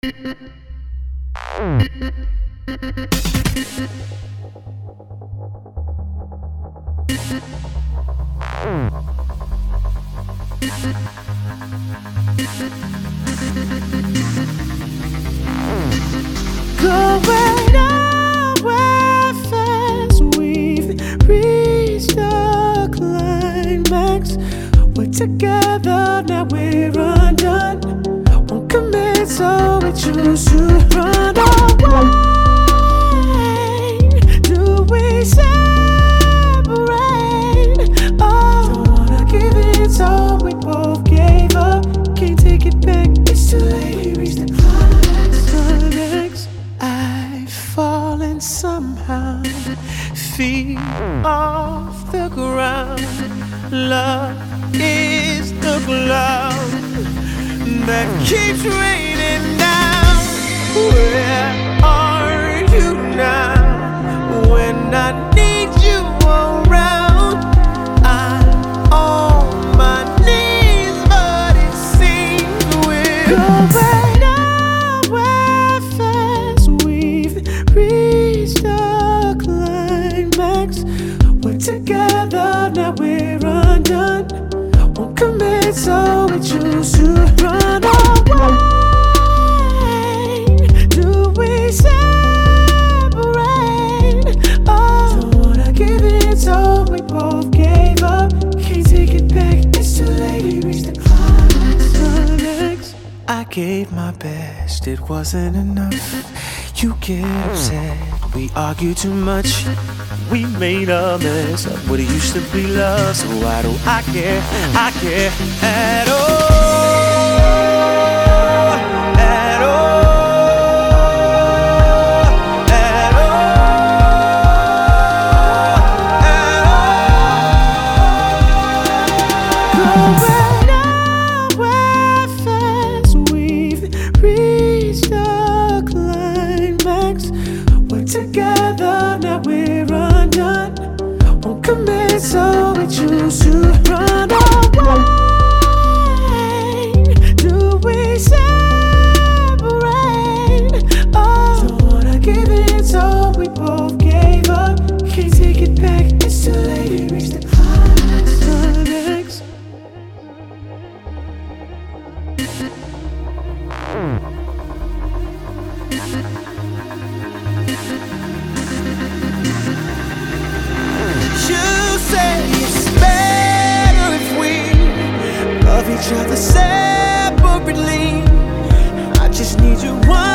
Going nowhere fast, we've reached the climax. We're together, now we're undone. Won't commit, so we choose to run away. Do we separate? Oh, don't wanna give in, so we both gave up. Can't take it back, it's too late, we reached the climax. I've fallen somehow, feet off the ground. Love is the cloud that keeps raining down. Where are you now? When I need you around, I'm on my knees, but it seems we're going nowhere fast. We've reached the climax. We're together, now we're undone. Won't commit, so we choose to run away. Do we separate? Oh, don't wanna give in, so we both gave up. Can't take it back, it's too late, we reached the climax. I gave my best, it wasn't enough. You get upset, we argue too much. We made a mess of what it used to be love. So why do I care? I care at all. At all. At all. Going nowhere fast, we've reached the climax. We're together, now we're undone. Won't commit, so we choose to run away. Do we separate? Oh, don't wanna give in, so we both gave up. Can't take it back, it's too late, we reached the climax. You say it's better if we love each other separately. I just need you one